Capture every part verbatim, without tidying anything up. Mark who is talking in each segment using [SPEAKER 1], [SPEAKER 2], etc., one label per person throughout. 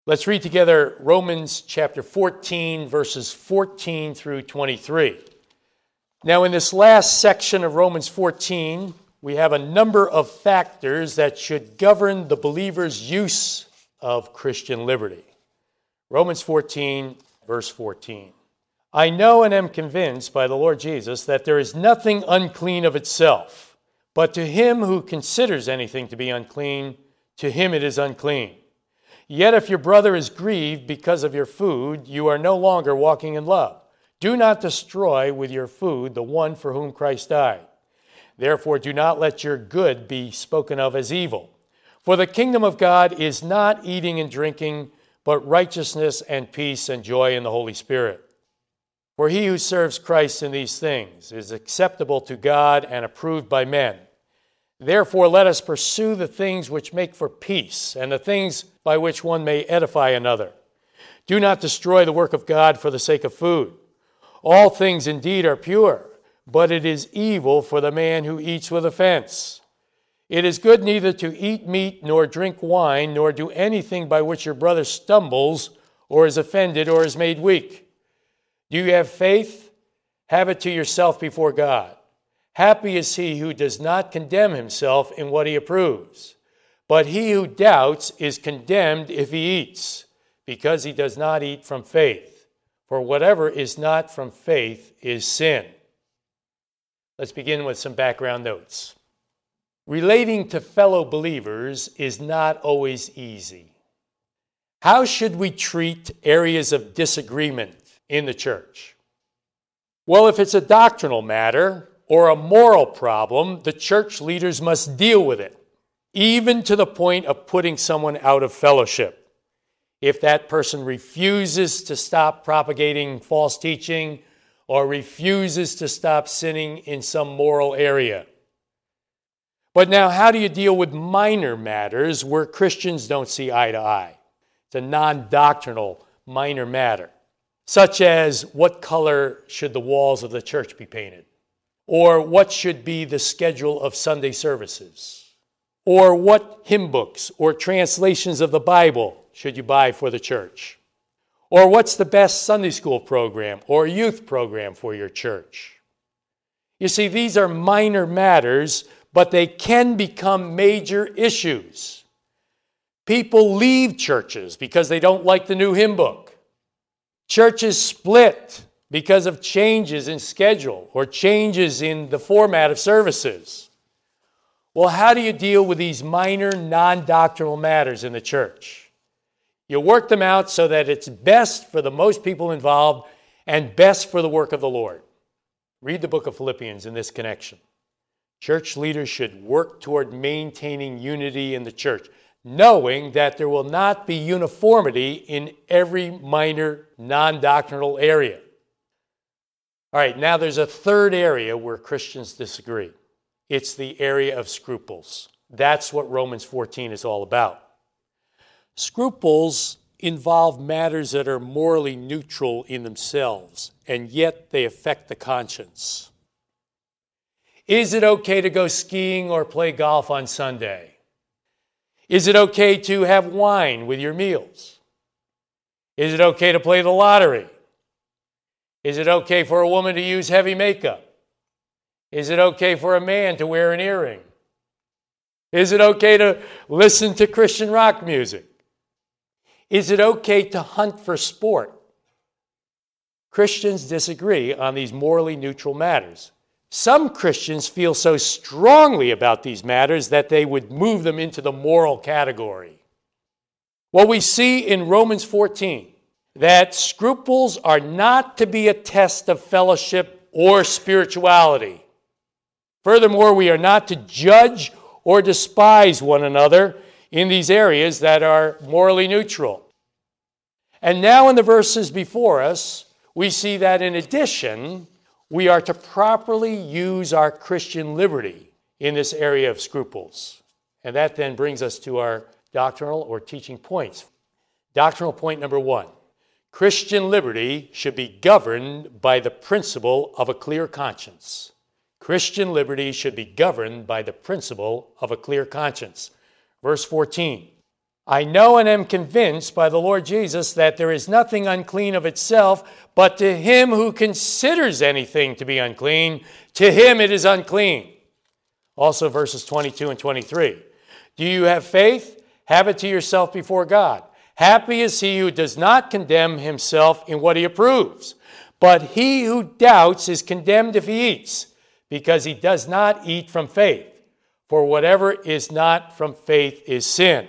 [SPEAKER 1] Let's read together Romans chapter fourteen, verses fourteen through twenty-three. Now, in this last section of Romans fourteen, we have a number of factors that should govern the believer's use of Christian liberty. Romans fourteen, verse fourteen. I know and am convinced by the Lord Jesus that there is nothing unclean of itself, but to him who considers anything to be unclean, to him it is unclean. Yet if your brother is grieved because of your food, you are no longer walking in love. Do not destroy with your food the one for whom Christ died. Therefore, do not let your good be spoken of as evil. For the kingdom of God is not eating and drinking, but righteousness and peace and joy in the Holy Spirit. For he who serves Christ in these things is acceptable to God and approved by men. Therefore, let us pursue the things which make for peace and the things by which one may edify another. Do not destroy the work of God for the sake of food. All things indeed are pure, but it is evil for the man who eats with offense. It is good neither to eat meat nor drink wine, nor do anything by which your brother stumbles or is offended or is made weak. Do you have faith? Have it to yourself before God. Happy is he who does not condemn himself in what he approves. But he who doubts is condemned if he eats, because he does not eat from faith. For whatever is not from faith is sin. Let's begin with some background notes. Relating to fellow believers is not always easy. How should we treat areas of disagreement in the church? Well, if it's a doctrinal matter or a moral problem, the church leaders must deal with it, even to the point of putting someone out of fellowship. If that person refuses to stop propagating false teaching or refuses to stop sinning in some moral area. But now, how do you deal with minor matters where Christians don't see eye to eye? It's a non-doctrinal minor matter, such as what color should the walls of the church be painted? Or what should be the schedule of Sunday services? Or what hymn books or translations of the Bible should you buy for the church? Or what's the best Sunday school program or youth program for your church? You see, these are minor matters, but they can become major issues. People leave churches because they don't like the new hymn book. Churches split because of changes in schedule or changes in the format of services. Well, how do you deal with these minor non-doctrinal matters in the church? You work them out so that it's best for the most people involved and best for the work of the Lord. Read the book of Philippians in this connection. Church leaders should work toward maintaining unity in the church, knowing that there will not be uniformity in every minor non-doctrinal area. All right, now there's a third area where Christians disagree. It's the area of scruples. That's what Romans fourteen is all about. Scruples involve matters that are morally neutral in themselves, and yet they affect the conscience. Is it okay to go skiing or play golf on Sunday? Is it okay to have wine with your meals? Is it okay to play the lottery? Is it okay for a woman to use heavy makeup? Is it okay for a man to wear an earring? Is it okay to listen to Christian rock music? Is it okay to hunt for sport? Christians disagree on these morally neutral matters. Some Christians feel so strongly about these matters that they would move them into the moral category. What we see in Romans fourteen, that scruples are not to be a test of fellowship or spirituality. Furthermore, we are not to judge or despise one another in these areas that are morally neutral. And now in the verses before us, we see that in addition, we are to properly use our Christian liberty in this area of scruples. And that then brings us to our doctrinal or teaching points. Doctrinal point number one. Christian liberty should be governed by the principle of a clear conscience. Christian liberty should be governed by the principle of a clear conscience. Verse fourteen. I know and am convinced by the Lord Jesus that there is nothing unclean of itself, but to him who considers anything to be unclean, to him it is unclean. Also verses twenty-two and twenty-three. Do you have faith? Have it to yourself before God. Happy is he who does not condemn himself in what he approves. But he who doubts is condemned if he eats, because he does not eat from faith. For whatever is not from faith is sin.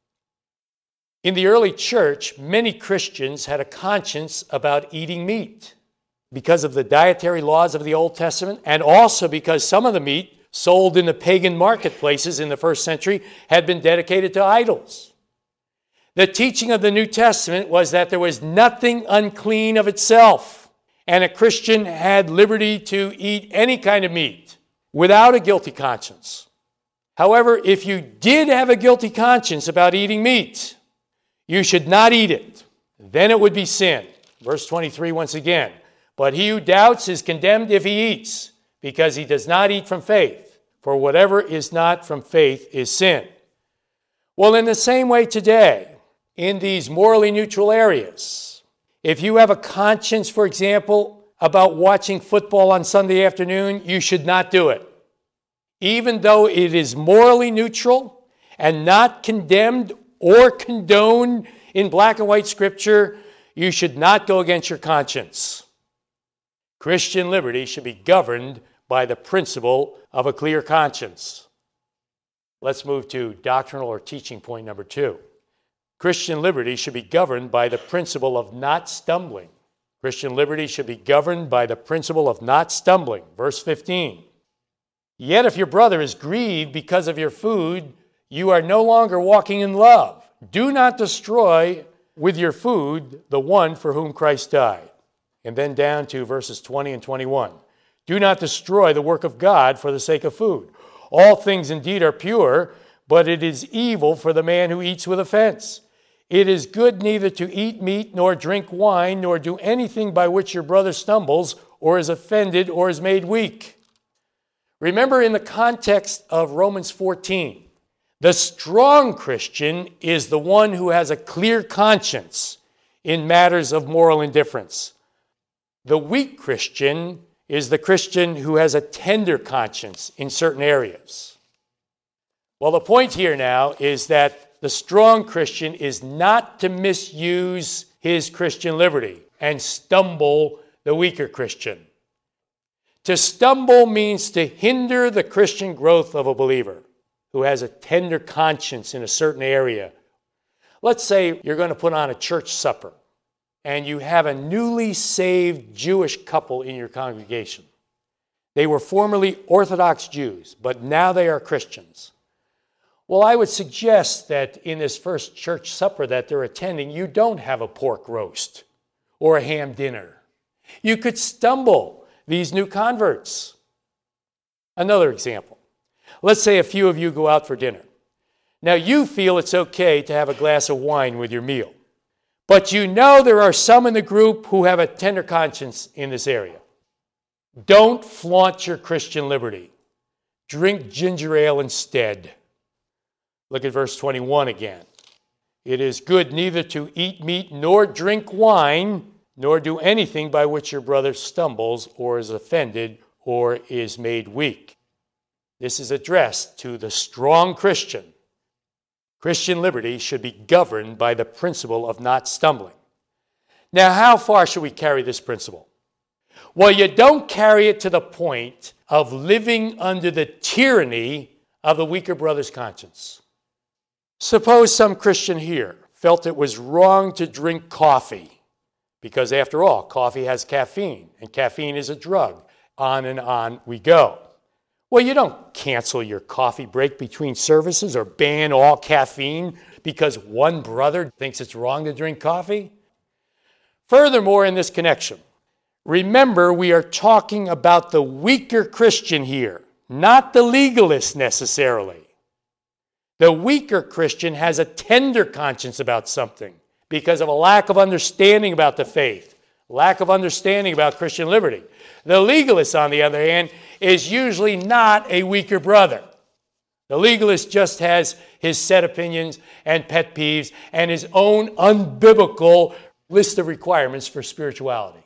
[SPEAKER 1] In the early church, many Christians had a conscience about eating meat because of the dietary laws of the Old Testament, and also because some of the meat sold in the pagan marketplaces in the first century had been dedicated to idols. The teaching of the New Testament was that there was nothing unclean of itself, and a Christian had liberty to eat any kind of meat without a guilty conscience. However, if you did have a guilty conscience about eating meat, you should not eat it. Then it would be sin. Verse twenty-three once again. But he who doubts is condemned if he eats, because he does not eat from faith. For whatever is not from faith is sin. Well, in the same way today, in these morally neutral areas, if you have a conscience, for example, about watching football on Sunday afternoon, you should not do it. Even though it is morally neutral and not condemned or condoned in black and white scripture, you should not go against your conscience. Christian liberty should be governed by the principle of a clear conscience. Let's move to doctrinal or teaching point number two. Christian liberty should be governed by the principle of not stumbling. Christian liberty should be governed by the principle of not stumbling. Verse fifteen. Yet if your brother is grieved because of your food, you are no longer walking in love. Do not destroy with your food the one for whom Christ died. And then down to verses twenty and twenty-one. Do not destroy the work of God for the sake of food. All things indeed are pure, but it is evil for the man who eats with offense. It is good neither to eat meat, nor drink wine, nor do anything by which your brother stumbles, or is offended, or is made weak. Remember, in the context of Romans fourteen, the strong Christian is the one who has a clear conscience in matters of moral indifference. The weak Christian is the Christian who has a tender conscience in certain areas. Well, the point here now is that the strong Christian is not to misuse his Christian liberty and stumble the weaker Christian. To stumble means to hinder the Christian growth of a believer who has a tender conscience in a certain area. Let's say you're going to put on a church supper and you have a newly saved Jewish couple in your congregation. They were formerly Orthodox Jews, but now they are Christians. Well, I would suggest that in this first church supper that they're attending, you don't have a pork roast or a ham dinner. You could stumble these new converts. Another example. Let's say a few of you go out for dinner. Now, you feel it's okay to have a glass of wine with your meal, but you know there are some in the group who have a tender conscience in this area. Don't flaunt your Christian liberty. Drink ginger ale instead. Look at verse twenty-one again. It is good neither to eat meat nor drink wine, nor do anything by which your brother stumbles or is offended or is made weak. This is addressed to the strong Christian. Christian liberty should be governed by the principle of not stumbling. Now, how far should we carry this principle? Well, you don't carry it to the point of living under the tyranny of the weaker brother's conscience. Suppose some Christian here felt it was wrong to drink coffee, because after all, coffee has caffeine, and caffeine is a drug. On and on we go. Well, you don't cancel your coffee break between services or ban all caffeine because one brother thinks it's wrong to drink coffee. Furthermore, in this connection, remember we are talking about the weaker Christian here, not the legalist necessarily. The weaker Christian has a tender conscience about something because of a lack of understanding about the faith, lack of understanding about Christian liberty. The legalist, on the other hand, is usually not a weaker brother. The legalist just has his set opinions and pet peeves and his own unbiblical list of requirements for spirituality.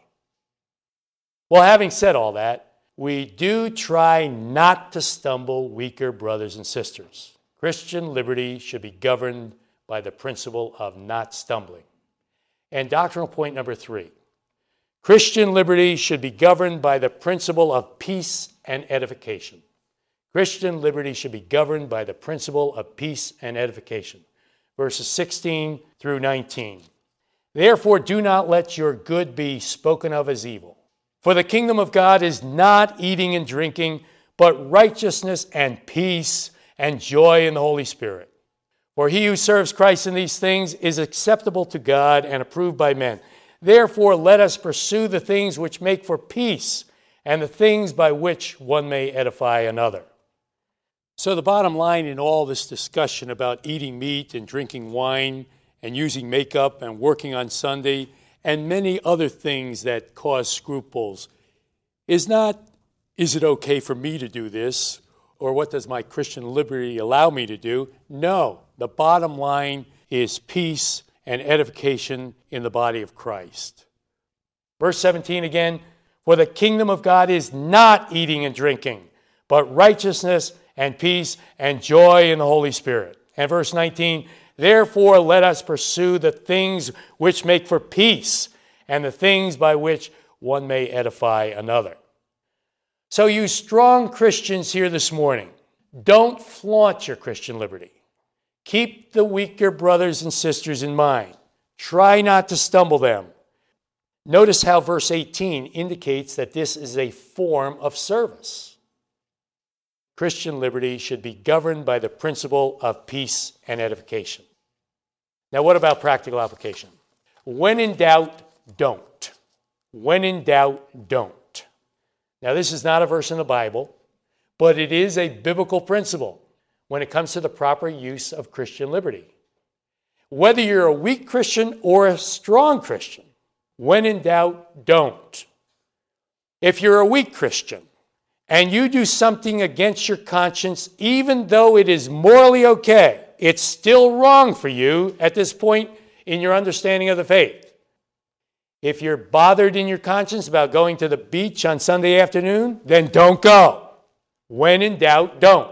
[SPEAKER 1] Well, having said all that, we do try not to stumble weaker brothers and sisters. Christian liberty should be governed by the principle of not stumbling. And doctrinal point number three, Christian liberty should be governed by the principle of peace and edification. Christian liberty should be governed by the principle of peace and edification. Verses sixteen through nineteen. Therefore, do not let your good be spoken of as evil. For the kingdom of God is not eating and drinking, but righteousness and peace and joy in the Holy Spirit. For he who serves Christ in these things is acceptable to God and approved by men. Therefore, let us pursue the things which make for peace and the things by which one may edify another. So the bottom line in all this discussion about eating meat and drinking wine and using makeup and working on Sunday and many other things that cause scruples is not, is it okay for me to do this? Or what does my Christian liberty allow me to do? No, the bottom line is peace and edification in the body of Christ. Verse seventeen again, for the kingdom of God is not eating and drinking, but righteousness and peace and joy in the Holy Spirit. And verse nineteen, therefore let us pursue the things which make for peace and the things by which one may edify another. So you strong Christians here this morning, don't flaunt your Christian liberty. Keep the weaker brothers and sisters in mind. Try not to stumble them. Notice how verse eighteen indicates that this is a form of service. Christian liberty should be governed by the principle of peace and edification. Now, what about practical application? When in doubt, don't. When in doubt, don't. Now, this is not a verse in the Bible, but it is a biblical principle when it comes to the proper use of Christian liberty. Whether you're a weak Christian or a strong Christian, when in doubt, don't. If you're a weak Christian and you do something against your conscience, even though it is morally okay, it's still wrong for you at this point in your understanding of the faith. If you're bothered in your conscience about going to the beach on Sunday afternoon, then don't go. When in doubt, don't.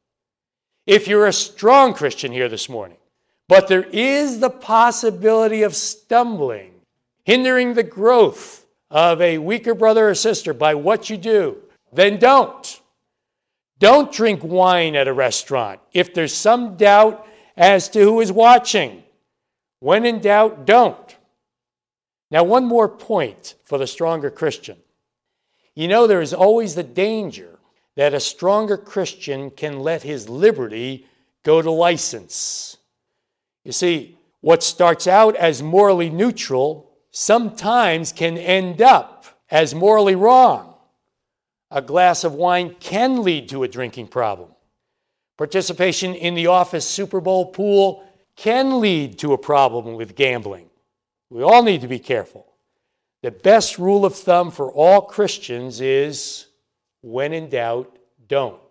[SPEAKER 1] If you're a strong Christian here this morning, but there is the possibility of stumbling, hindering the growth of a weaker brother or sister by what you do, then don't. Don't drink wine at a restaurant if there's some doubt as to who is watching. When in doubt, don't. Now, one more point for the stronger Christian. You know, there is always the danger that a stronger Christian can let his liberty go to license. You see, what starts out as morally neutral sometimes can end up as morally wrong. A glass of wine can lead to a drinking problem. Participation in the office Super Bowl pool can lead to a problem with gambling. We all need to be careful. The best rule of thumb for all Christians is, when in doubt, don't.